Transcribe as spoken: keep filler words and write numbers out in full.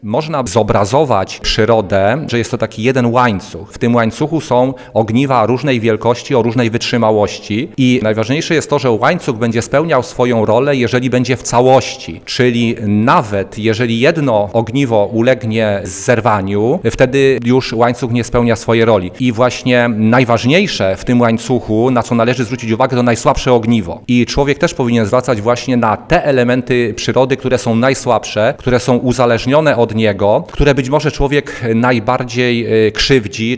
Można zobrazować przyrodę, że jest to taki jeden łańcuch. W tym łańcuchu są ogniwa różnej wielkości, o różnej wytrzymałości i najważniejsze jest to, że łańcuch będzie spełniał swoją rolę, jeżeli będzie w całości. Czyli nawet jeżeli jedno ogniwo ulegnie zerwaniu, wtedy już łańcuch nie spełnia swojej roli. I właśnie najważniejsze w tym łańcuchu, na co należy zwrócić uwagę, to najsłabsze ogniwo. I człowiek też powinien zwracać właśnie na te elementy przyrody, które są najsłabsze, które są uzależnione od niego, które być może człowiek najbardziej krzywdzi.